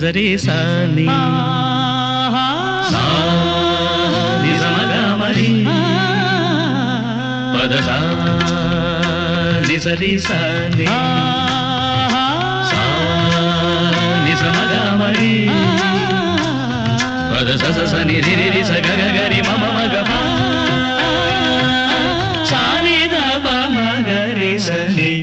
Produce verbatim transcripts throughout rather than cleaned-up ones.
నిజరే సాని నిజమగమరి పద సా నిజరే సాని నిజమగమరి పద స స ని రి రి స గ గ రి మ మ గ ప సా ని ద ప మ గ రి స ని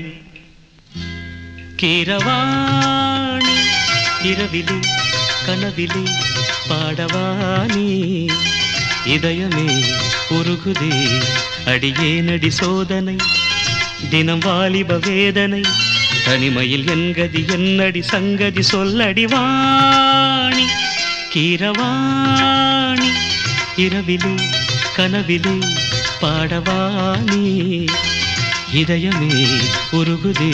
கீரவாணி இரவிலே கனவிலே பாடவானி இதயமே உருகுதே அடியே நடி சோதனை தினம் வாலிப வேதனை தனிமையில் என்கதி என்னடி சங்கதி சொல்லடி வாணி கீரவாணி இரவிலே கனவிலே பாடவானி இதயமே உருகுதே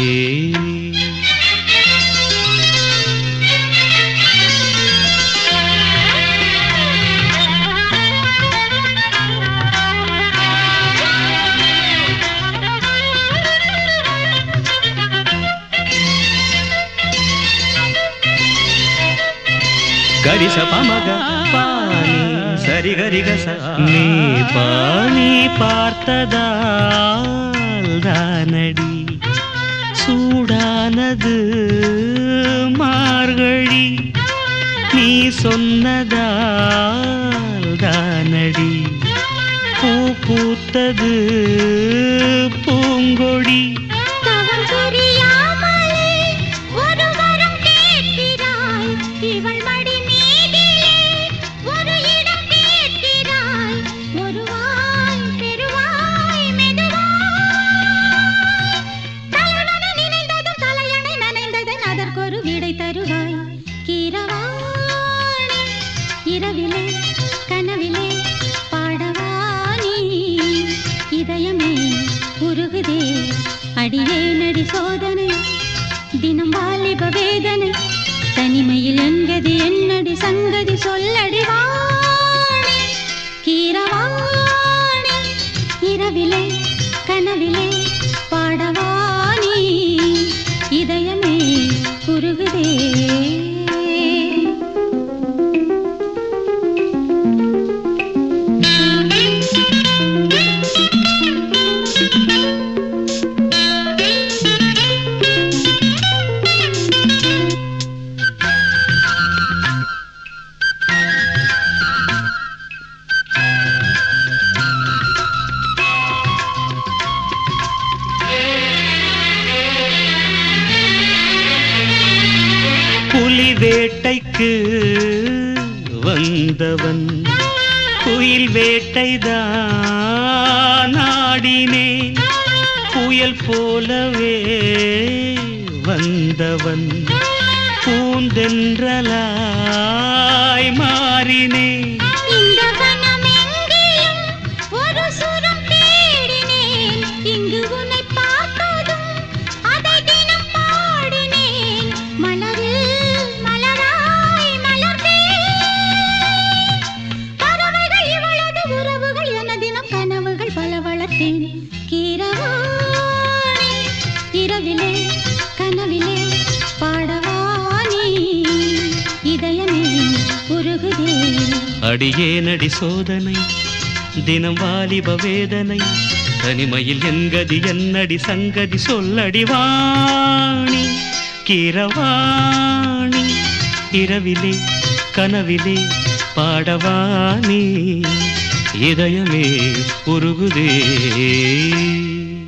గరిస పమగ పాని సరి గరి గస நீ பாணி பார்த்ததால் தானடி சூடானது மார்கழி நீ சொன்னதால் தானடி பூ பூத்தது பூங்கொடி இரவிலே கனவிலே பாடவானி இதயமே உருகுதே அடியே நடி சோதனை தினம் வாலிப வேதனை தனிமையில் என்கதி என்னடி சங்கதி சொல்லடி வாணி கீரவாணி இரவிலே கனவிலே பாடவானி இதயமே உருகுதே புலி வேட்டைக்கு வந்தவன் குயில் வேட்டைதான் ஆடினேன் புயல் போலவே வந்தவன் பூந்தென்றலாய் மாறினேன் கீரவாணி இரவிலே கனவிலே பாடவானி இதயமே உருகுதே அடியே நடி சோதனை தினம் வாலிப வேதனை தனிமையில் என்கதி என்னடி சங்கதி சொல்லடி வாணி கீரவாணி இரவிலே கனவிலே பாடவானி இதயமே உருகுதே